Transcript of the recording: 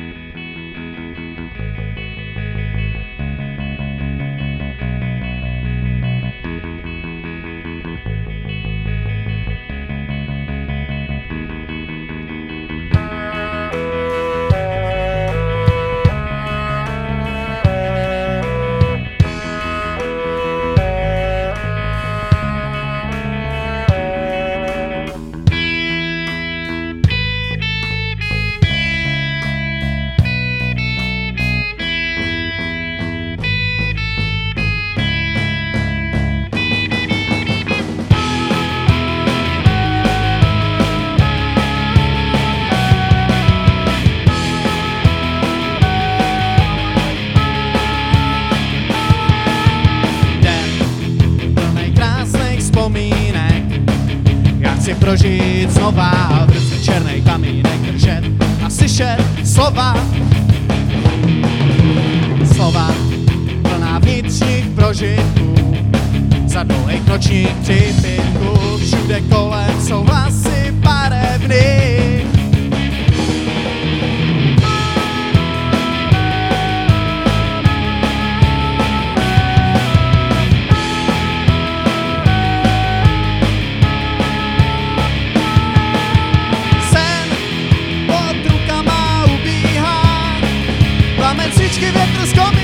Chci prožít znova, v ruce černej kamínek držet a slyšet slova. Slova plná vnitřních prožitků, za dlouhých nočních připětků, všude kolem jsou hlasy barevný. Cvičky větru z komína.